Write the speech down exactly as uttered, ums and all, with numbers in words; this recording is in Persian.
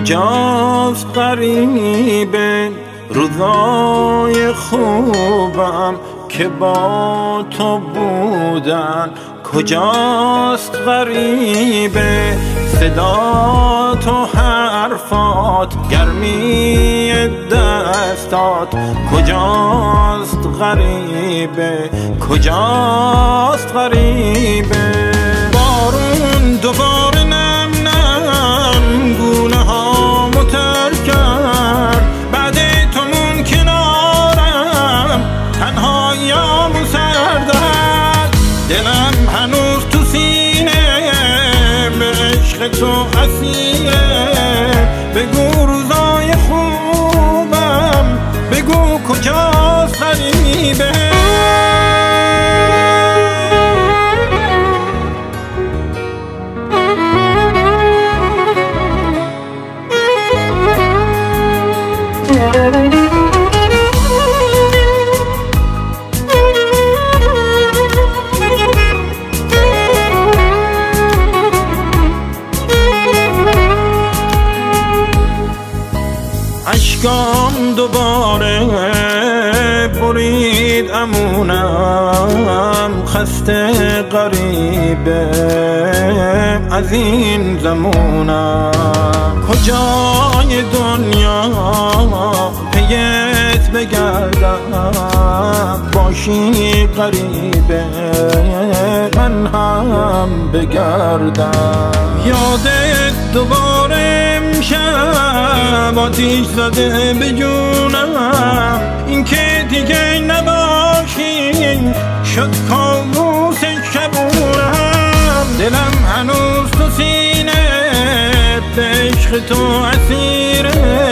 کجاست غریبه روزای خوبم که با تو بودن؟ کجاست غریبه صدات و حرفات، گرمی دستات؟ کجاست غریبه کجاست غریبه؟ بارون دوباره نم نم گونه ها متر کرد، بعد تمون کنارم تنهاییامو سردرد. دلم هنوز تو سینه به عشق تو اسیره، بگو روزای خوبم، بگو کجاست غریبه؟ اشکام دوباره برید امونم، خسته غریبه از این زمونم. کجای دنیا پیت بگردم، باشی غریبه من هم بگردم. یادت دوباره امشب آتیش زده به جونم، این که دیگه نباشی شد کابوس شبونم. دلم هنوز تو سینه به عشق تو اسیره،